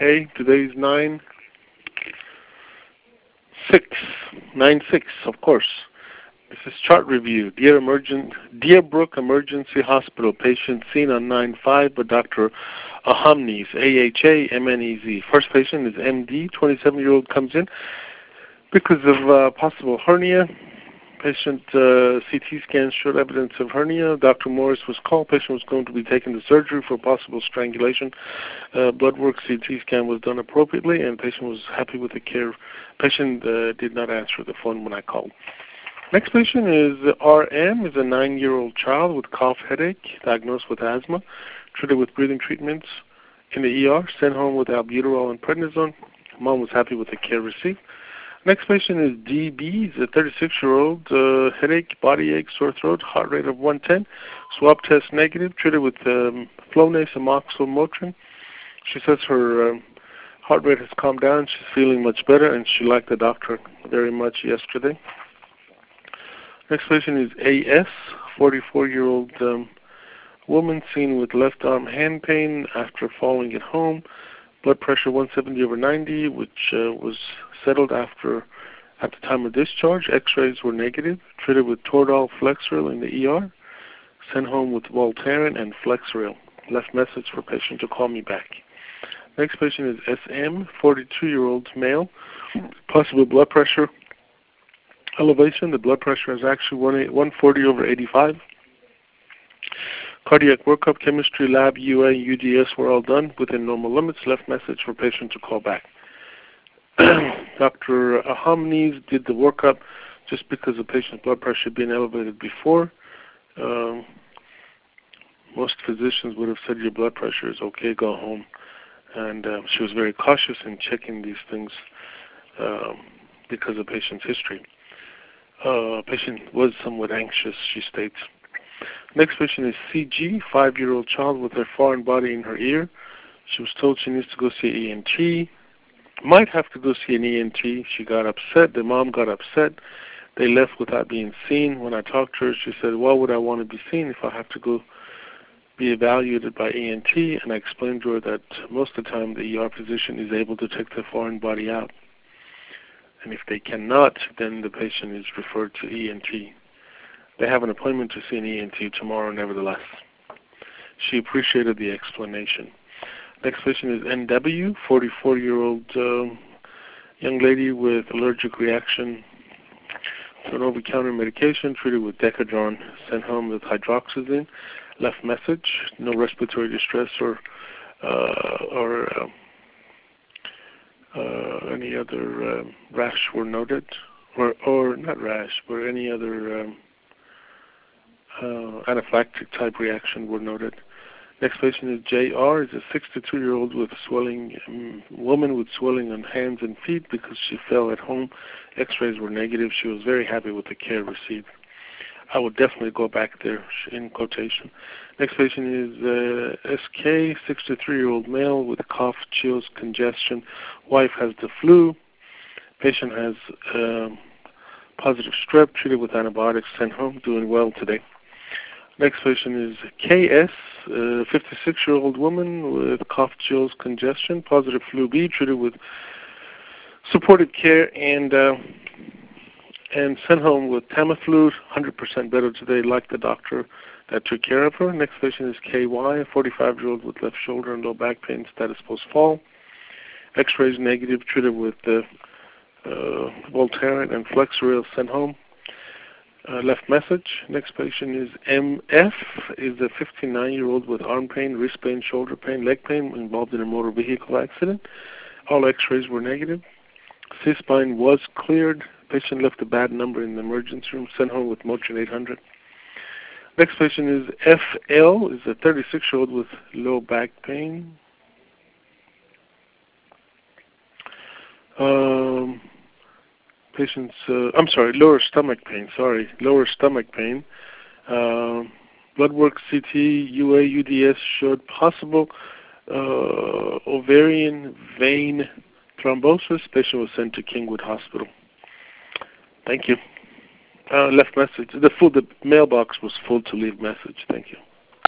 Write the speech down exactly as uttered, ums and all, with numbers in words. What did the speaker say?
Hey, today's nine six nine six, of course. This is chart review. Deer Emergent, Deerbrook Emergency Hospital. Patient seen on nine five by Doctor Ahamnez, A H A M N E Z. First patient is M D, twenty-seven-year-old, comes in because of uh, possible hernia. Patient uh, C T scan showed evidence of hernia. Doctor Morris was called. Patient was going to be taken to surgery for possible strangulation. Uh, blood work, C T scan was done appropriately, and patient was happy with the care. Patient uh, did not answer the phone when I called. Next patient is R M, is a nine-year-old child with cough, headache, diagnosed with asthma, treated with breathing treatments in the E R, sent home with albuterol and prednisone. Mom was happy with the care received. Next patient is D B, is a thirty-six-year-old, uh, headache, body ache, sore throat, heart rate of one ten, swab test negative, treated with um, Flonase and Amoxicillin Motrin. She says her um, heart rate has calmed down, she's feeling much better, and she liked the doctor very much yesterday. Next patient is A S, forty-four-year-old um, woman seen with left arm hand pain after falling at home. Blood pressure one seventy over ninety, which uh, was settled after at the time of discharge. X-rays were negative. Treated with Toradol Flexeril in the E R. Sent home with Voltaren and Flexeril. Left message for patient to call me back. Next patient is S M, forty-two-year-old male. Possible blood pressure elevation. The blood pressure is actually one forty over eighty-five. Cardiac workup, chemistry, lab, U A, U D S were all done within normal limits. Left message for patient to call back. Doctor Ahamnez did the workup just because the patient's blood pressure had been elevated before. Um, most physicians would have said your blood pressure is okay, go home. And uh, she was very cautious in checking these things um, because of patient's history. Uh, patient was somewhat anxious, she states. Next patient is C G, five-year-old child with her foreign body in her ear. She was told she needs to go see an E N T. Might have to go see an E N T. She got upset. The mom got upset. They left without being seen. When I talked to her, she said, why would I want to be seen if I have to go be evaluated by E N T? And I explained to her that most of the time the E R physician is able to take the foreign body out. And if they cannot, then the patient is referred to E N T. They have an appointment to see an E N T tomorrow, nevertheless. She appreciated the explanation. Next patient is N W, forty-four-year-old uh, young lady with allergic reaction to an over-the-counter medication, treated with Decadron, sent home with hydroxyzine. Left message, no respiratory distress or uh, or uh, uh, any other uh, rash were noted, or or not rash, but any other um, uh, anaphylactic type reaction were noted. Next patient is J R, is a sixty-two-year-old with swelling um, woman with swelling on hands and feet because she fell at home. X-rays were negative. She was very happy with the care received. I would definitely go back there in quotation. Next patient is uh, S K, sixty-three-year-old male with cough, chills, congestion. Wife has the flu. Patient has uh, positive strep, treated with antibiotics, sent home, doing well today. Next patient is K S, a fifty-six-year-old woman with cough, chills, congestion, positive flu B, treated with supportive care and uh, and sent home with Tamiflu, one hundred percent better today, like the doctor that took care of her. Next patient is K Y, a forty-five-year-old with left shoulder and low back pain, status post-fall. X-rays negative, treated with uh, uh, Voltaren and Flexeril, sent home. Uh, left message. Next patient is M F, is a fifty-nine-year-old with arm pain, wrist pain, shoulder pain, leg pain, involved in a motor vehicle accident. All X-rays were negative. C-spine was cleared. Patient left a bad number in the emergency room, sent home with Motrin eight hundred. Next patient is F L, is a thirty-six-year-old with low back pain. Um... Patient's, uh, I'm sorry, lower stomach pain, sorry, lower stomach pain. Uh, blood work, C T, U A, U D S showed possible uh, ovarian vein thrombosis. Patient was sent to Kingwood Hospital. Thank you. Uh, left message. The full, the mailbox was full to leave message. Thank you.